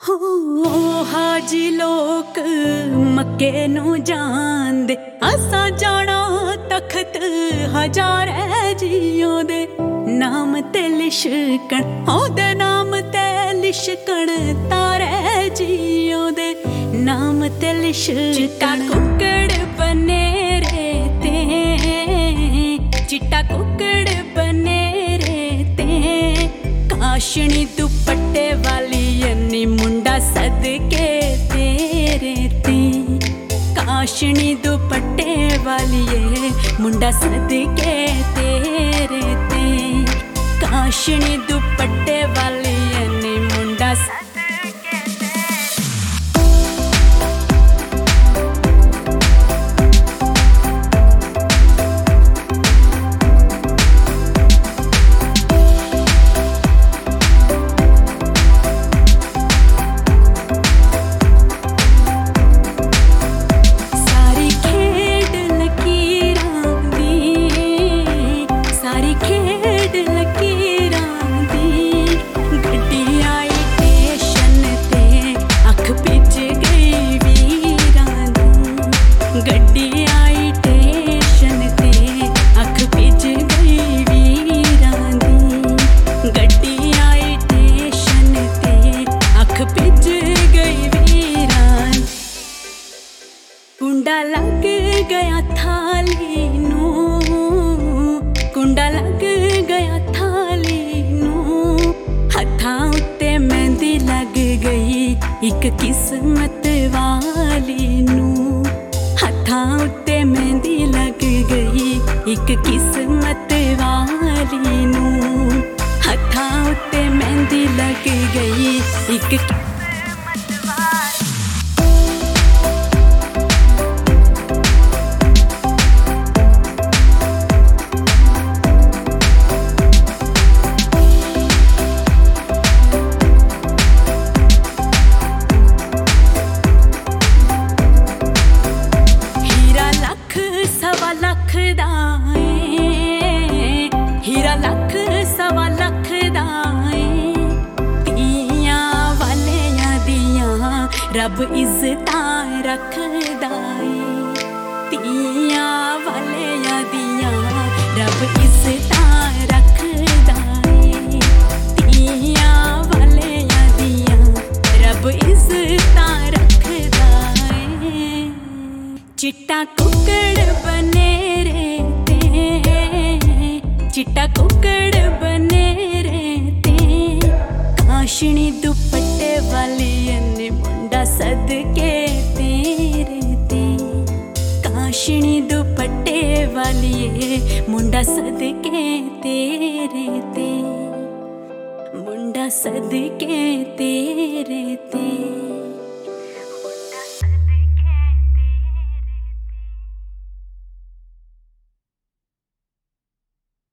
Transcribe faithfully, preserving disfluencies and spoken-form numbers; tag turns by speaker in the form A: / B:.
A: हो हाजी लोक मक्के नू जानदे असा जाना तखत हजार जियो दे नाम ते लिशकण ओदे नाम ते लिशकण तारे जियो दे नाम ते लिशकण कुकड़ बने रे ते चिट्टा कुकड़ बने रे ते काशनी दुपट्टे वाली अन्नी मुंडा सदके तेरे ते काशनी दुपट्टे वाली ये मुंडा सदके तेरे ते काशनी दुपट्टे वाली अन्नी मुंडा सदके ते कुंडा लग गया थाली नू कुंडा लग गया थाली नू हथां उत्ते मेहंदी लग गई एक किस्मत वाली नू हथां उत्ते मेहंदी लग गई एक किस्मत वाली नू हथां उत्ते मेहंदी लग गई एक सवा लख दाए हीरा लख सवा लख दाए तियां वालियां दियां रब इज्जतां रखदा ए तियां वालियां दियां रब इज्जतां रखदा ए तियां वालियां दियां रब इज्जतां रखदा ए चिट्टा कुकड़ बने रे ते चिट्टा कुकड़ बने रे ते काशनी दुपट्टे वाली अन्नी मुंडा सदके तेरे ते काशनी दुपट्टे वाली ये मुंडा सदके तेरे ते मुंडा सदके तेरे ते।